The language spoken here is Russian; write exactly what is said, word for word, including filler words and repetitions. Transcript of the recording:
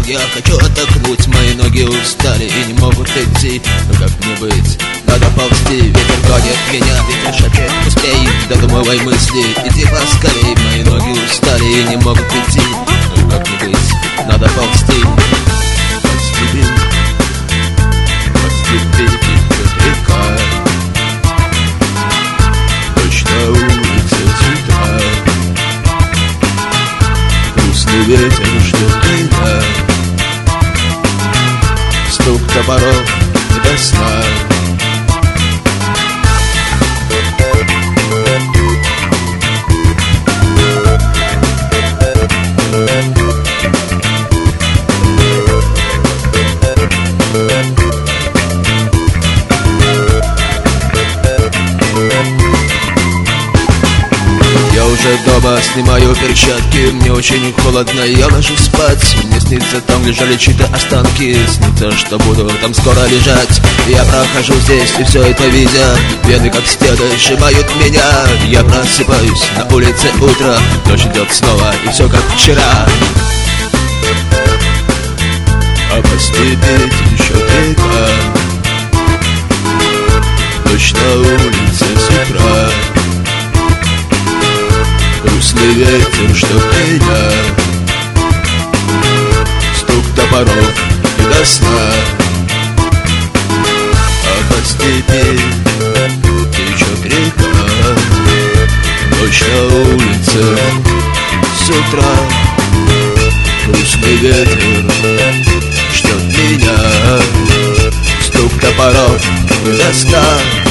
Я хочу отдохнуть, мои ноги устали и не могут идти. Но как мне быть? Надо ползти, ветер гонит меня, ветер шепчет: успей, додумывай мысли, иди поскорей. Мои ноги устали и не могут идти. Но как мне быть? Надо ползти. Подступи, подступи, идет река. Дождь на улице с утра. Грустный ветер ждет меня. Стук топоров и до сна. Я уже дома, снимаю перчатки. Мне очень холодно, я ложусь спать. Мне снится, там лежали чьи-то останки. Снится, что буду там скоро лежать. Я прохожу здесь и все это видя. Вены как стены сжимают меня. Я просыпаюсь, на улице утро. Дождь идет снова и все как вчера. А по степи течет река. Дождь на улице с утра. Грустный ветер ждет меня. Стук топоров и до сна. А по степи течет река. Ночь на улице с утра. Грустный ветер ждет меня. Стук топоров и до сна.